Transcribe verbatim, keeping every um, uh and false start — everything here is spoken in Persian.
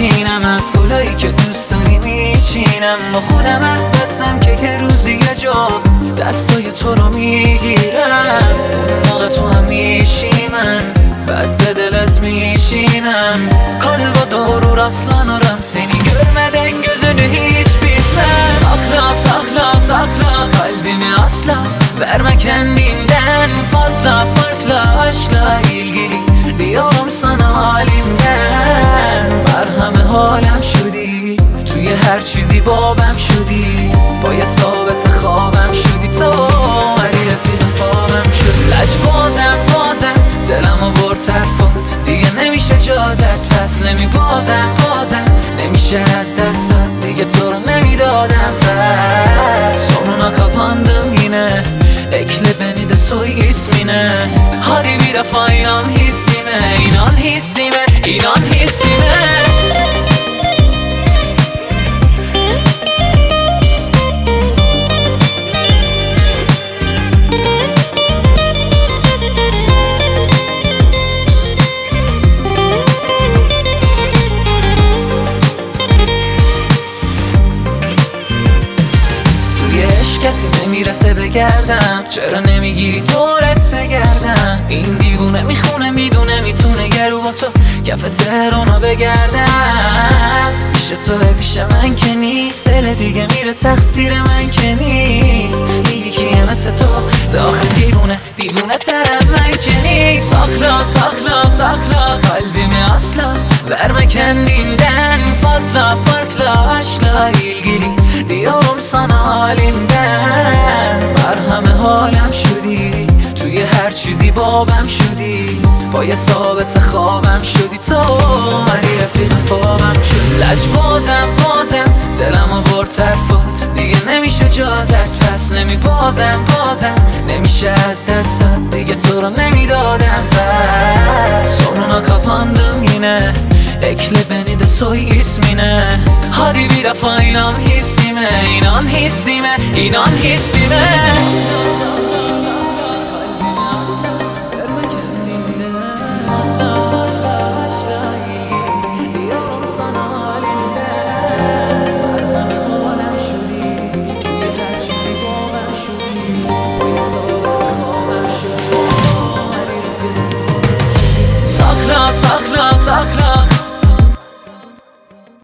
میچینم، از گلایی که دوست داری میچینم. با خودم عهد بستم که یه روزی یه جا دستای تو رو میگیرم. موقع تو هم میشی من، بعد به دلت میشینم. Kalba doğru rastlanırım, seni görmeden gözünü hiç bitmem. Sakla sakla sakla kalbimi asla verme kendinden fazla. Farklı aşkla ilgili diyorum sana halimden. مرهم حالم شدی، توی هر چیزی بابم شدی، با یه ثابت خوابم شدی. تو ولی رفیق خوابم شدی. لجبازم بازم دلمو برد طرفات، دیگه نمیشه جازت، پس نمی بازم بازم نمیشه از دستات، دیگه تو رو نمیدادم. Sonuna kapandım yine, ekle beni de soy ismine. Hadi bir defa inan hissime, inan hissime, inan hissime. کسی نمیرسه بگردم، چرا نمیگیری دورت بگردم؟ این دیوونه میخونه میدونه میتونه گرو با تو کف تهرانو بگردم. پیش توه پیش من که نیست، دل دیگه میره تقصیر من که نیست. دیگه کیه مثل تو داخل دیوونه دیوونه ترم من که نیست. Sakla sakla sakla kalbimi asla verme kendinden fazla. Farklı aşkla ilgili diyorum sana halimden. مرهم حالم شدی، توی هر چیزی بابم شدی، با یه ثابت خوابم شدی. تو ولی رفیق خوابم شدی. لجبازم بازم دلمو برد طرفات، دیگه نمیشه جازت، پس نمی بازم بازم نمیشه از دستات، دیگه تو رو نمیدادم. Sonuna kapandım yine, ekle beni de soy ismine. Hadi bir defa inan hissime, inan hissime, inan hissime.